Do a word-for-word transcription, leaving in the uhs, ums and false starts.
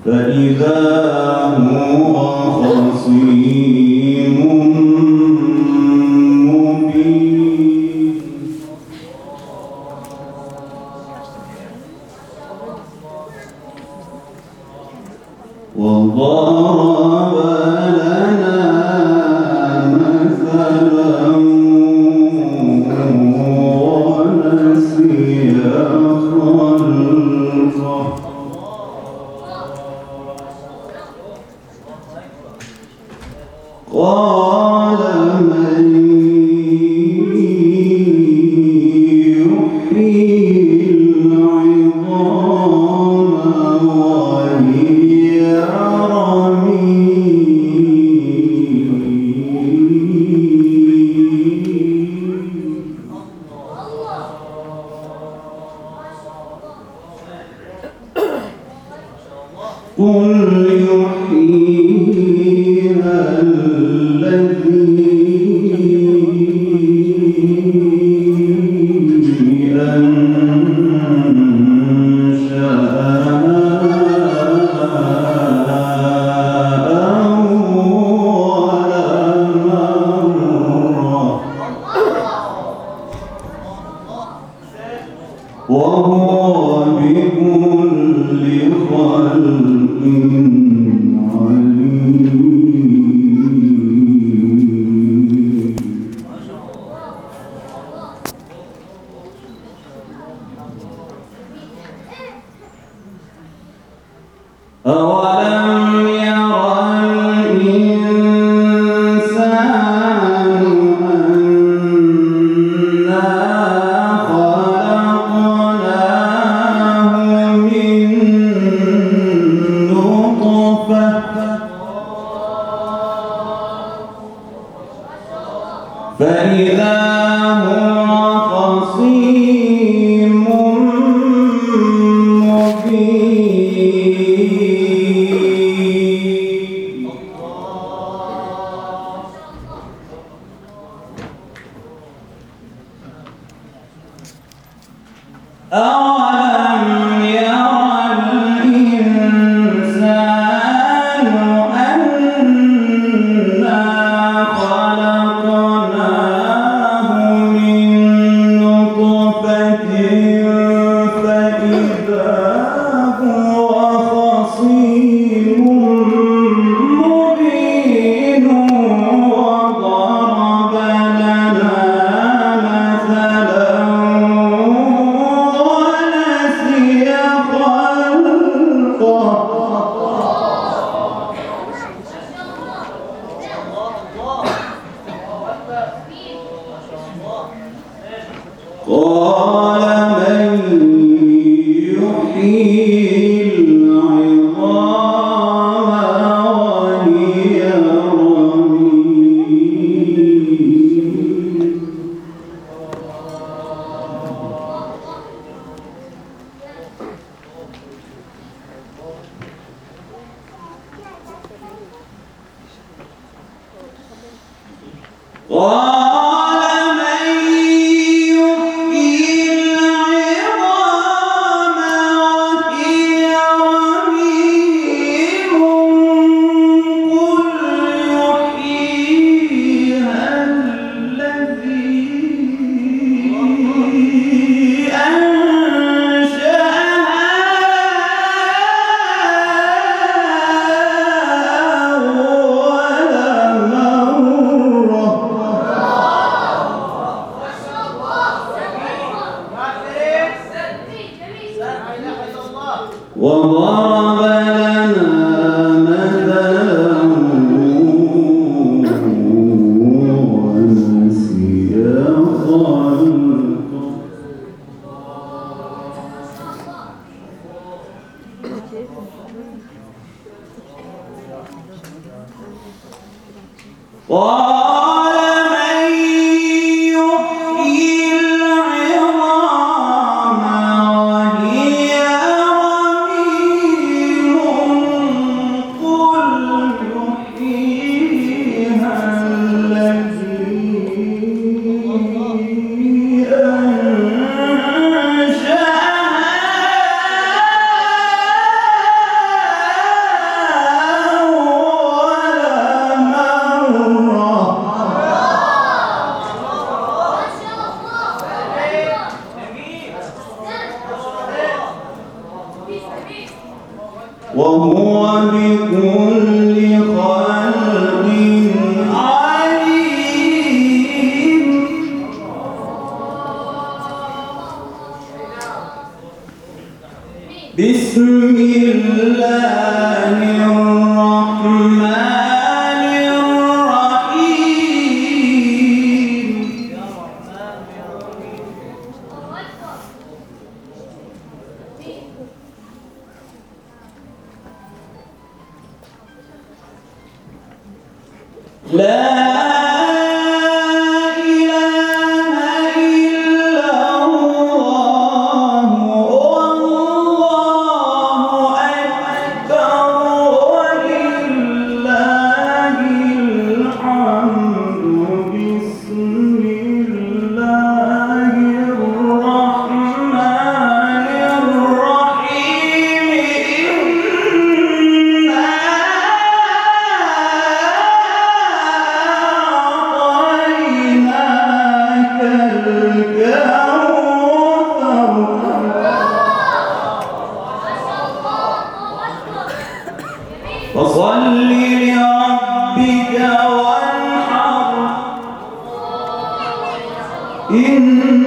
فإذا هو خصيم مبين وضرب لنا مثلا ونسي خلقه قال من يحيي العظام وهي قل يحييها الذي أنشأها أول مرة وهو بكل خلق عليم أولم ير الإنسان أنا خلقناه من نطفة فإذا هو خصيم مبين أولم ير الإنسان أنا خلقناه من نطفة فإذا هو خصيم مبين وضرب لنا مثلا ونسي خلقه قال من يحيي العظام وهي رميم قال من يحيي العظام وهي رميم قل يحييها الذي أنشأها أول مرة وضرب لنا مثلا ونسي خلقه قال من يحيي العظام وهي رميم قل يحييها الذي أنشأها وهو بكل خلق عليم. بسم الله الرحمن الرحيم. لا فصل لربك وانحر إن